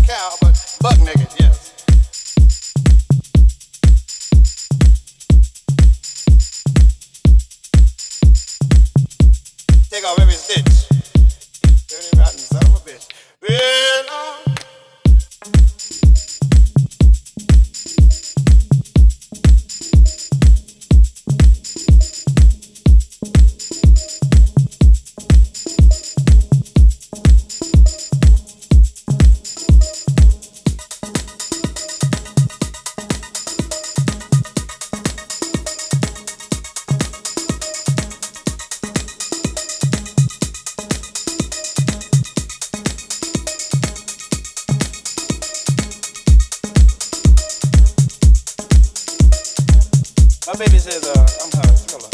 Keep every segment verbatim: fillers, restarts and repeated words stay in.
cow, but buck naked, yes. Take off every stitch. Dirty rotten son of a bitch. Well, uh, my baby says uh, I'm her thriller.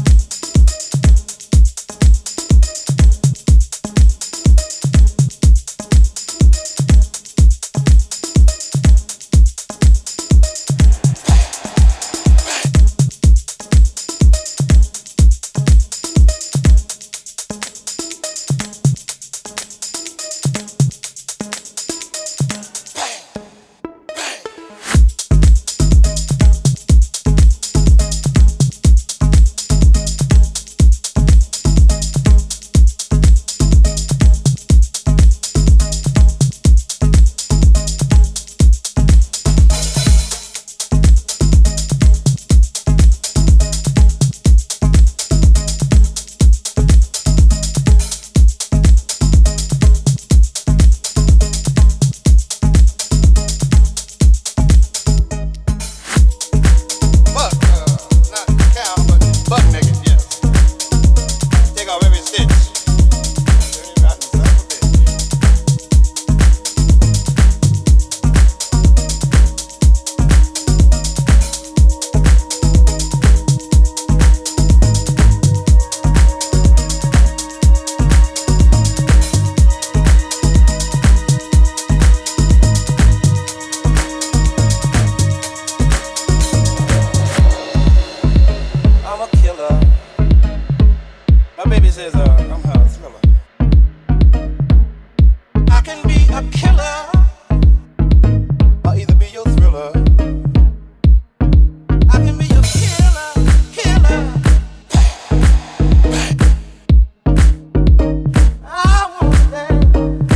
My baby says uh, I'm her thriller. I can be a killer, or either be your thriller. I can be your killer, killer. I wanna dance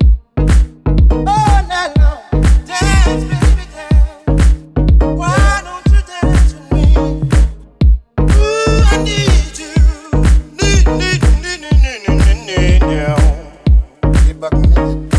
all night long. Dance, baby, dance. Why don't you dance with me? Ooh, I need you. Need, need, need, need, need, need, need, need, need. Get back on it.